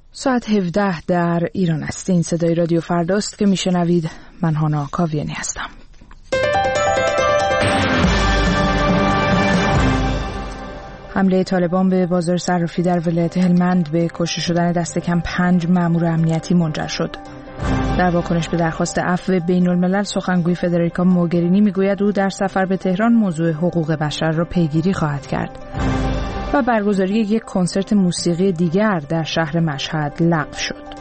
ساعت 17 در ایران است. این صدای رادیو فرداست که میشنوید. من هانا کاویانی هستم. حمله طالبان به بازار صرافی در ولایت هلمند به کشته شدن دست کم 5 مأمور امنیتی منجر شد. در واکنش به درخواست عفو بین‌الملل سخنگوی فدریکا موگرینی میگوید او در سفر به تهران موضوع حقوق بشر را پیگیری خواهد کرد. و برگزاری یک کنسرت موسیقی دیگر در شهر مشهد لغو شد.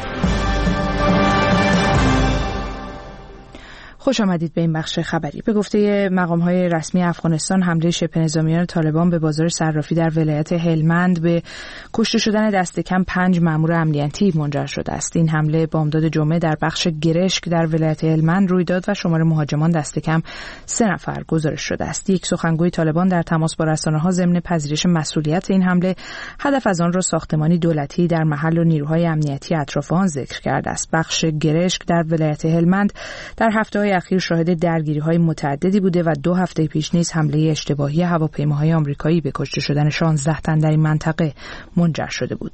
خوش آمدید به این بخش خبری. به گفته مقام‌های رسمی افغانستان، حمله شبه نظامیان طالبان به بازار صرافی در ولایت هلمند به کشته شدن دست کم 5 مأمور امنیتی منجر شده است. این حمله بامداد جمعه در بخش گرشک در ولایت هلمند روی داد و شمار مهاجمان دست کم 3 نفر گزارش شده است. یک سخنگوی طالبان در تماس با رسانه‌ها ضمن پذیرش مسئولیت این حمله، هدف از آن را ساختمانی دولتی در محل و نیروهای امنیتی اطراف آن ذکر کرده است. بخش گرشک در ولایت هلمند در هفته‌های اخیر شاهد درگیری‌های متعددی بوده و 2 هفته پیش نیز حمله اشتباهی هواپیماهای آمریکایی به کشته شدن 16 تن در این منطقه منجر شده بود.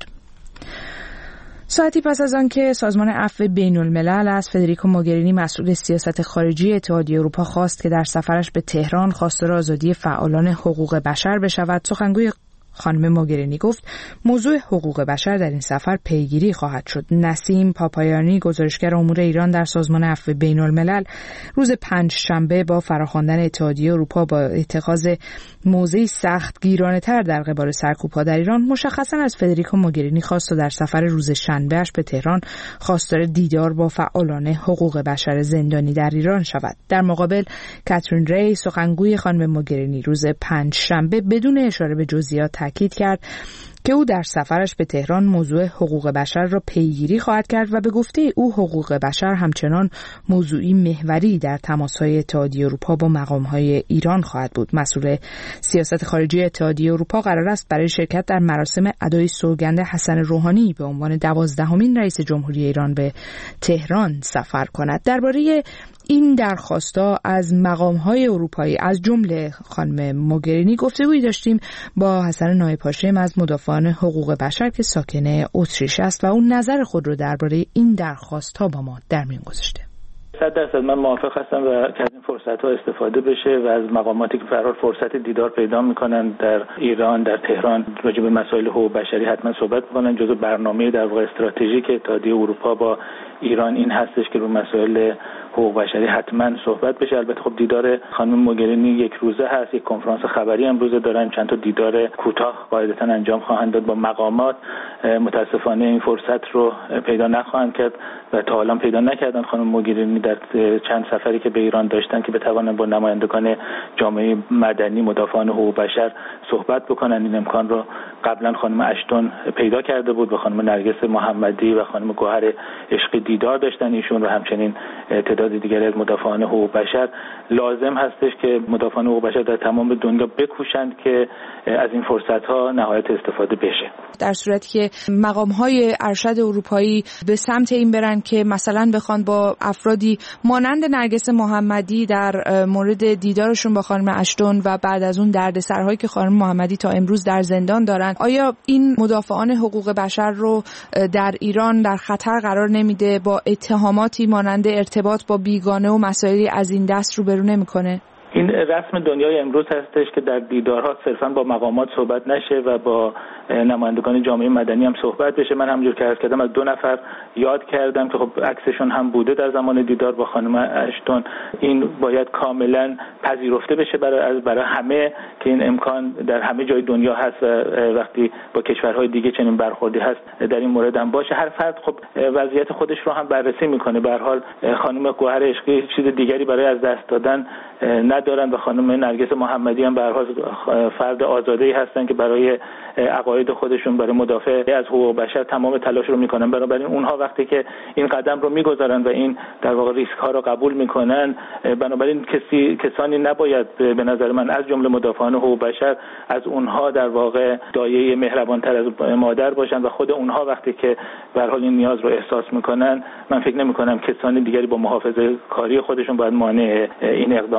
ساعتی پس از آنکه سازمان عفو بین‌الملل از فدریکا موگرینی مسئول سیاست خارجی اتحادیه اروپا خواست که در سفرش به تهران خواستار آزادی فعالان حقوق بشر بشود، سخنگوی خانم موگرینی گفت موضوع حقوق بشر در این سفر پیگیری خواهد شد. نسیم پاپایانی، گزارشگر امور ایران در سازمان عفو بین‌الملل، روز پنجشنبه با فراخواندن اتحادیه اروپا با اتخاذ موضعی سخت گیرانه‌تر در قبال سرکوب‌ها در ایران مشخصاً از فدریکا موگرینی خواست و در سفر روز شنبه‌اش به تهران خواستار دیدار با فعالان حقوق بشر زندانی در ایران شود. در مقابل کاترین ری، سخنگوی خانم موگرینی، روز پنجشنبه بدون اشاره به جزئیات تاکید کرد که او در سفرش به تهران موضوع حقوق بشر را پیگیری خواهد کرد و به گفته او حقوق بشر همچنان موضوعی محوری در تماس‌های اتحادیه اروپا با مقام‌های ایران خواهد بود. مسئول سیاست خارجی اتحادیه اروپا قرار است برای شرکت در مراسم ادای سوگند حسن روحانی به عنوان 12مین رئیس جمهوری ایران به تهران سفر کند. درباره این درخواستا از مقام‌های اروپایی از جمله خانم موگرینی گفتگویی داشتیم با حسن نایپاشم از مدافعان حقوق بشر که ساکن اتریش است و اون نظر خود رو درباره این درخواست‌ها با ما در میون گذاشته. 100% من موافق هستم و که از این فرصت‌ها استفاده بشه و از مقاماتی که به هر حال فرصت دیدار پیدا می‌کنن در ایران، در تهران، راجع به مسائل حقوق بشری حتما صحبت بکنن. جزو برنامه در واقع استراتژیک اتحادیه اروپا با ایران این هستش که رو مسائل حقوق بشری حتما صحبت بشه. البته خب دیدار خانم موگرینی یک روزه هست، یک کنفرانس خبری امروز دارن، چند تا دیدار کوتاه قاعدتاً انجام خواهند داد با مقامات. متاسفانه این فرصت رو پیدا نخواهند کرد و تا الان پیدا نکردن خانم موگرینی در چند سفری که به ایران داشتن که بتوانن با نمایندگان جامعه مدنی، مدافعان حقوق بشر صحبت بکنن. این امکان رو قبلا خانم اشتون پیدا کرده بود و خانم نرگس محمدی و خانم گوهر عشقی دیدار داشتن ایشون و همچنین تعداد دیگری از مدافعان حقوق بشر. لازم هستش که مدافعان حقوق بشر در تمام دنیا بکوشند که از این فرصت‌ها نهایت استفاده بشه. در صورتی که مقام‌های ارشد اروپایی به سمت این برن که مثلا بخوان با افرادی مانند نرگس محمدی در مورد دیدارشون با خانم اشتون و بعد از اون دردسرهایی که خانم محمدی تا امروز در زندان دارن، آیا این مدافعان حقوق بشر رو در ایران در خطر قرار نمیده؟ با اتهاماتی مانند ارتباط با بیگانه و مسائلی از این دست روبرو نمیکنه؟ این رسم دنیای امروز هستش که در دیدارها صرفاً با مقامات صحبت نشه و با نمایندگان جامعه مدنی هم صحبت بشه. من همونجور که عرض کردم از 2 نفر یاد کردم که خب عکسشون هم بوده در زمان دیدار با خانم اشتون. این باید کاملا پذیرفته بشه برای همه که این امکان در همه جای دنیا هست و وقتی با کشورهای دیگه چنین برخوردی هست در این مورد هم باشه. هر فرد خب وضعیت خودش رو هم بررسی میکنه. به هر حال خانم گوهر عشقی چیز دیگری برای از دست دادن ندارن و خانم نرگس محمدی هم به هر حال فرد آزاده‌ای هستن که برای عقاید خودشون، برای مدافع از حقوق بشر تمام تلاش رو میکنن. بنابراین اونها وقتی که این قدم رو میگذارن و این در واقع ریسک ها رو قبول میکنن، بنابراین کسانی نباید به نظر من از جمله مدافعان حقوق بشر از اونها در واقع دایه مهربانتر از مادر باشن و خود اونها وقتی که به هر حال این نیاز رو احساس میکنن، من فکر نمیکنم کسانی دیگری با محافظه کاری خودشون باید مانع این اقدام بشن.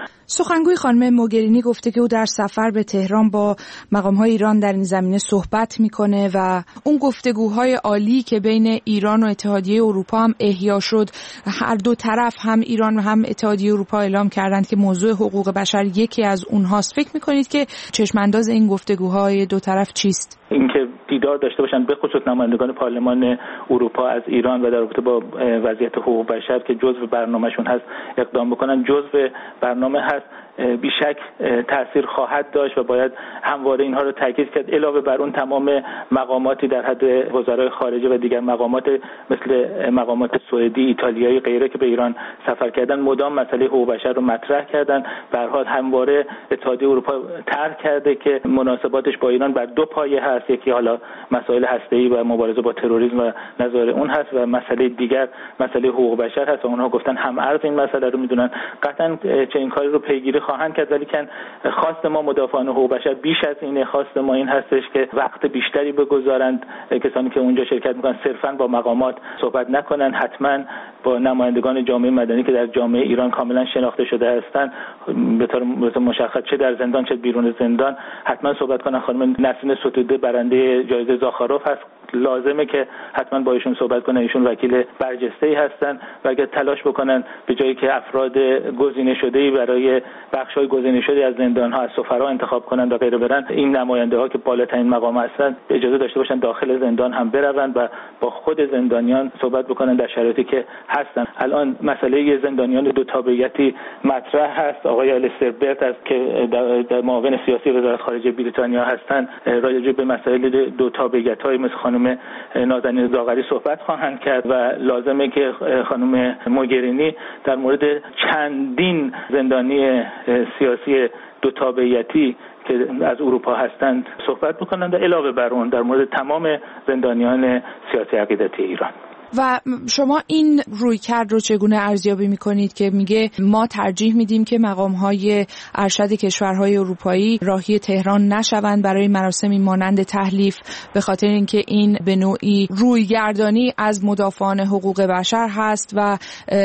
سخنگوی خانم موگرینی گفته که او در سفر به تهران با مقام‌های ایران در این زمینه صحبت میکنه و اون گفتگوهای عالی که بین ایران و اتحادیه اروپا هم احیا شد، هر دو طرف هم ایران و هم اتحادیه اروپا اعلام کردند که موضوع حقوق بشر یکی از اونهاست. فکر میکنید که چشمانداز این گفتگوهای دو طرف چیست؟ اینکه دیدار داشته باشن به خصوص نمایندگان پارلمان اروپا از ایران و در رابطه با وضعیت حقوق بشر که جزو برنامه‌شون هست اقدام بکنن، جزو برنامه هست، بیشک تأثیر خواهد داشت و باید همواره اینها رو تاکید کرد. علاوه بر اون تمام مقاماتی در حد وزرای خارجه و دیگر مقامات مثل مقامات سوئدی، ایتالیایی غیره که به ایران سفر کردن مدام مسئله حقوق بشر رو مطرح کردن. به هر حال همواره اتحادیه اروپا طرح کرده که مناسباتش با ایران بر دو پایه هست، یکی حالا مسائل هسته‌ای و مبارزه با تروریسم و نظر اون هست و مسئله دیگر مسئله حقوق بشر هست و اونها گفتن هم ارز این مسئله رو میدونن، قطعا چنین کاری رو پیگیری خواهند کرد. ولی که خواست ما مدافعان حقوق بشر بیش از اینه، خواست ما این هستش که وقت بیشتری بگذارند کسانی که اونجا شرکت میکنن، صرفا با مقامات صحبت نکنن، حتما با نمایندگان جامعه مدنی که در جامعه ایران کاملا شناخته شده هستند به طور مشخص چه در زندان چه بیرون زندان حتما صحبت کنن. خانم نسرین ستوده برنده جایزه زاخاروف هست، لازمه که حتما با ایشون صحبت کنن، ایشون وکیل برجسته‌ای هستن و اگه تلاش بکنن به جایی که افراد گزینه شده‌ای برای بخش‌های گزینه شده از زندان‌ها از سفرا انتخاب کنن و غیره برن، این نماینده‌ها که بالاترین مقام هستن اجازه داشته باشن داخل زندان هم بروند و با خود زندانیان صحبت بکنن در شرایطی که هستن. الان مسئله زندانیان دو تابعیتی مطرح هست. آقای آلیستر برت است که در معاون سیاسی وزارت خارجه بریتانیا هستن، راجع به مسائل دو تابعیت‌های مثل خانم نازنین زاغری صحبت خواهند کرد و لازمه که خانم موگرینی در مورد چندین زندانی سیاسی دو تابعیتی که از اروپا هستند صحبت بکنند و علاوه بر اون در مورد تمام زندانیان سیاسی عقیدتی ایران. و شما این رویکرد رو چگونه ارزیابی می‌کنید که میگه ما ترجیح میدیم که مقام‌های ارشد کشورهای اروپایی راهی تهران نشوند برای مراسمی مانند تحلیف، به خاطر اینکه این به نوعی رویگردانی از مدافعان حقوق بشر هست و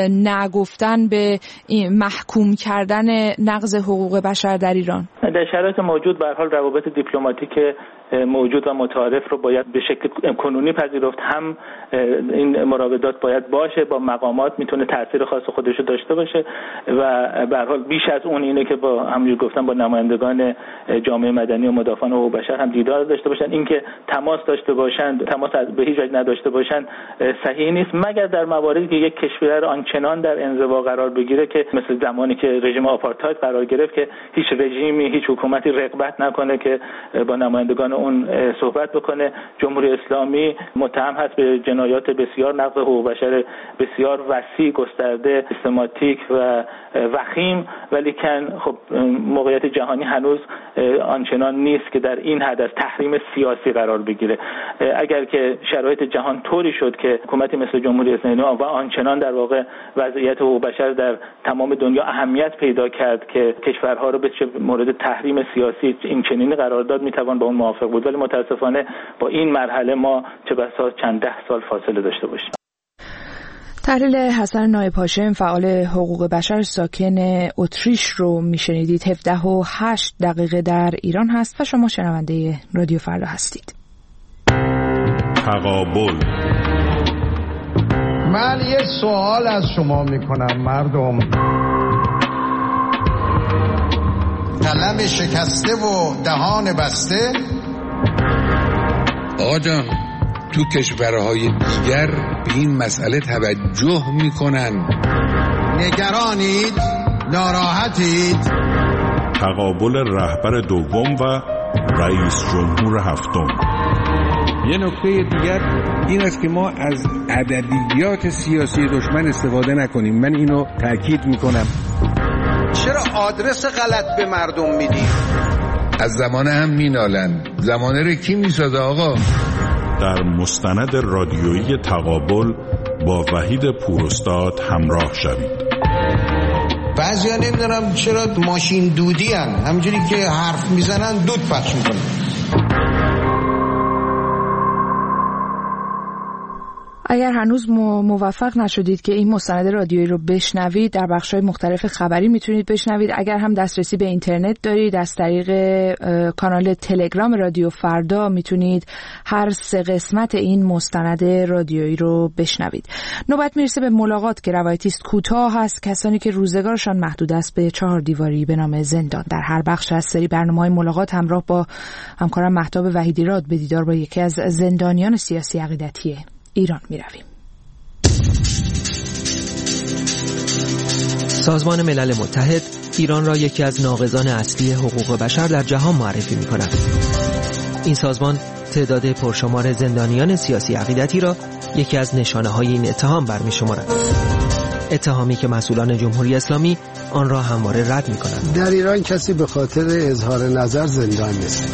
نگفتن به محکوم کردن نقض حقوق بشر در ایران؟ در شرایط موجود به هر حال روابط دیپلماتیک موجود و متعارف رو باید به شکل کنونی پذیرفت. هم این مراودات باید باشه، با مقامات میتونه تاثیر خاص خودش رو داشته باشه و به هر حال بیش از اون اینه که با همونجور گفتم با نمایندگان جامعه مدنی و مدافعان حقوق بشر هم دیدار داشته باشن. اینکه تماس داشته باشن، تماس به هیچ وجه نداشته باشن صحیح نیست، مگر در مواردی که یک کشور آنچنان در انزوا قرار بگیره که مثل زمانی که رژیم آپارتاید قرار گرفت که هیچ رژیمی، هیچ حکومتی رغبت نکنه که با نمایندگان اون صحبت بکنه. جمهوری اسلامی متهم هست به جنایات بسیار نقض حقوق بشر بسیار وسیع، گسترده، سیستماتیک و وخیم، ولی کن خب موقعیت جهانی هنوز آنچنان نیست که در این حد از تحریم سیاسی قرار بگیره. اگر که شرایط جهان طوری شد که حکومتی مثل جمهوری اسلامی و آنچنان در واقع وضعیت حقوق بشر در تمام دنیا اهمیت پیدا کرد که کشورها رو به مورد تحریم سیاسی این چنینی قرار داد، میتوان با اون موافق بود، ولی متاسفانه با این مرحله ما چه بسا چند ده سال فاصله داشته باشیم. تحلیل حسن نایب هاشم، فعال حقوق بشر ساکن اتریش رو میشنیدید. 17:08 در ایران هست و شما شنونده رادیو فردا هستید. تقابل. من یه سوال از شما میکنم مردم، قلم شکسته و دهان بسته. آقا جان، تو کشورهای دیگر به این مسئله توجه میکنن. نگرانید؟ ناراحتید؟ تقابل رهبر دوم و رئیس جمهور هفتم. یه نکته دیگر این است که ما از عددیات سیاسی دشمن استفاده نکنیم. من اینو تاکید میکنم. چرا آدرس غلط به مردم میدی؟ از زمانه هم مینالن. زمانه رو کی میسازه آقا؟ در مستند رادیویی تقابل با وحید پوراستاد همراه شوید. بعضیا نمیدونم چرا ماشین دودی هن، همجوری که حرف میزنن دود پخش میکنن. اگر هنوز موفق نشدید که این مستند رادیویی رو بشنوید، در بخش‌های مختلف خبری میتونید بشنوید. اگر هم دسترسی به اینترنت دارید، از طریق کانال تلگرام رادیو فردا میتونید هر 3 قسمت این مستند رادیویی رو بشنوید. نوبت میرسه به ملاقات که روایتی است کوتاه هست، کسانی که روزگارشان محدود است به 4 دیواری به نام زندان. در هر بخش از سری برنامه‌های ملاقات همراه با همکارم مهتاب وحیدی‌راد به دیدار با یکی از زندانیان سیاسی عقیدتی ایران می رویم. سازمان ملل متحد ایران را یکی از ناقضان اصلی حقوق بشر در جهان معرفی می کند. این سازمان تعداد پرشمار زندانیان سیاسی عقیدتی را یکی از نشانه‌های این اتهام برمی شمارد. اتهامی که مسئولان جمهوری اسلامی آن را همواره رد می کنند. در ایران کسی به خاطر اظهار نظر زندان نیست.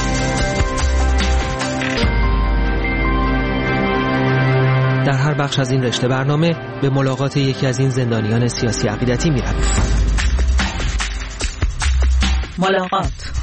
در هر بخش از این رشته برنامه به ملاقات یکی از این زندانیان سیاسی عقیدتی می رویم. ملاقات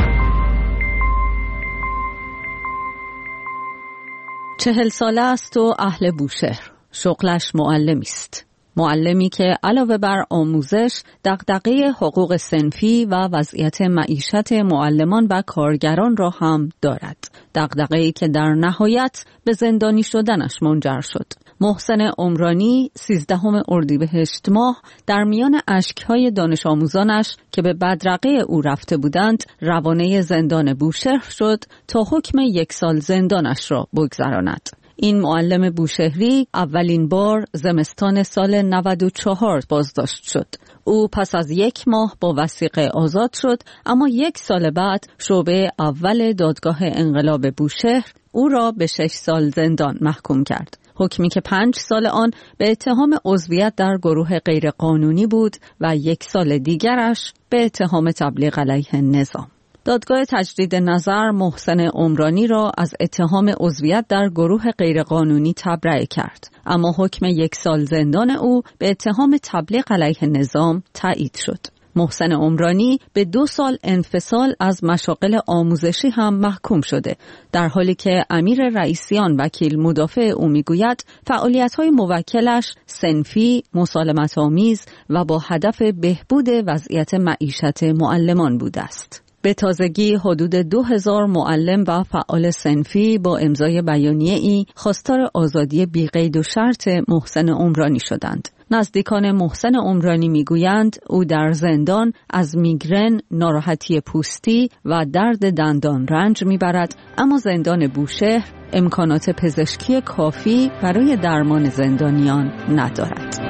40 ساله است و اهل بوشهر. شغلش معلمی است. معلمی که علاوه بر آموزش، دغدغه حقوق صنفی و وضعیت معیشت معلمان و کارگران را هم دارد. دغدغه‌ای که در نهایت به زندانی شدنش منجر شد. محسن عمرانی 13 اردیبهشت ماه در میان اشک‌های دانش آموزانش که به بدرقه او رفته بودند روانه زندان بوشهر شد تا حکم 1 سال زندانش را بگذراند. این معلم بوشهری اولین بار زمستان سال 94 بازداشت شد. او پس از 1 ماه با وثیقه آزاد شد، اما 1 سال بعد شعبه اول دادگاه انقلاب بوشهر او را به 6 سال زندان محکوم کرد. حکمی که 5 سال آن به اتهام عضویت در گروه غیرقانونی بود و 1 سال دیگرش به اتهام تبلیغ علیه نظام. دادگاه تجدید نظر محسن عمرانی را از اتهام عضویت در گروه غیرقانونی تبرئه کرد، اما حکم 1 سال زندان او به اتهام تبلیغ علیه نظام تایید شد. محسن عمرانی به 2 سال انفصال از مشاغل آموزشی هم محکوم شده، در حالی که امیر رئیسیان وکیل مدافع او میگوید فعالیت‌های موکلش صنفی، مسالمت‌آمیز و با هدف بهبود وضعیت معیشت معلمان بوده است. به تازگی حدود 2000 معلم و فعال صنفی با امضای بیانیه‌ای خواستار آزادی بی قید و شرط محسن عمرانی شدند. نزدیکان محسن عمرانی میگویند او در زندان از میگرن، ناراحتی پوستی و درد دندان رنج میبرد، اما زندان بوشهر امکانات پزشکی کافی برای درمان زندانیان ندارد.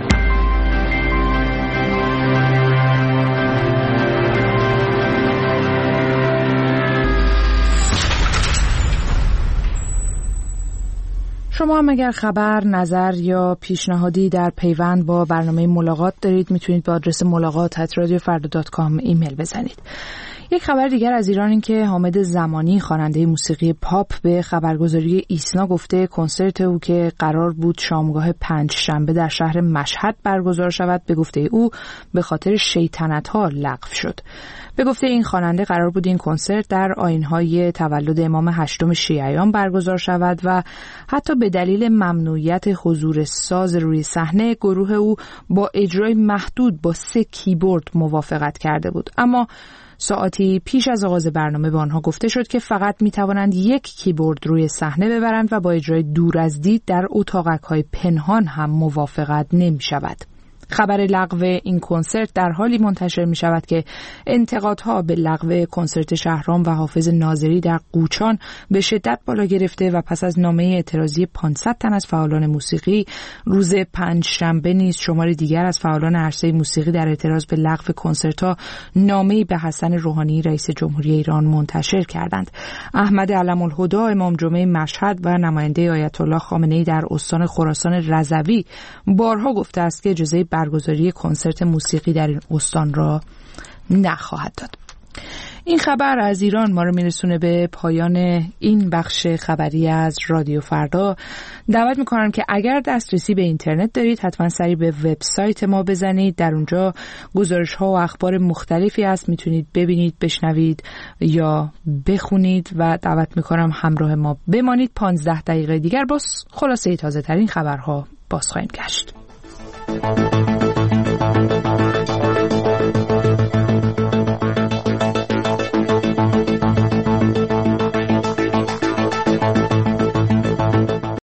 شما هم اگر خبر، نظر یا پیشنهادی در پیوند با برنامه ملاقات دارید میتونید به آدرس ملاقات@radiofarda.com ایمیل بزنید. یک خبر دیگر از ایران این که حامد زمانی خواننده موسیقی پاپ به خبرگزاری ایسنا گفته کنسرت او که قرار بود شامگاه 5 شنبه در شهر مشهد برگزار شود به گفته او به خاطر شیطنت‌ها لغو شد. به گفته این خواننده قرار بود این کنسرت در آیین‌های تولد امام 8 شیعیان برگزار شود و حتی به دلیل ممنوعیت حضور ساز روی صحنه گروه او با اجرای محدود با 3 کیبورد موافقت کرده بود، اما ساعتی پیش از آغاز برنامه به آنها گفته شد که فقط می‌توانند 1 کیبورد روی صحنه ببرند و با اجرای دور از دید در اتاقک‌های پنهان هم موافقت نمی‌شود. خبر لغو این کنسرت در حالی منتشر می شود که انتقادها به لغو کنسرت شهرام و حافظ ناظری در قوچان به شدت بالا گرفته و پس از نامه اعتراضی 500 تن از فعالان موسیقی روز 5 شنبه نیز شمار دیگر از فعالان عرصه موسیقی در اعتراض به لغو کنسرت‌ها نامه‌ای به حسن روحانی رئیس جمهوری ایران منتشر کردند. احمد علم‌الهدی امام جمعه مشهد و نماینده آیت الله خامنه‌ای در استان خراسان رضوی بارها گفته است که اجازه برگزاری کنسرت موسیقی در این استان را نخواهد داد. این خبر از ایران ما رو میرسونه به پایان این بخش خبری از رادیو فردا. دعوت میکنم که اگر دسترسی به اینترنت دارید حتما سری به وبسایت ما بزنید. در اونجا گزارش ها و اخبار مختلفی هست، میتونید ببینید، بشنوید یا بخونید و دعوت میکنم همراه ما بمانید. 15 دقیقه دیگر باز خلاصه تازه ترین خبرها باز خواهیم گشت.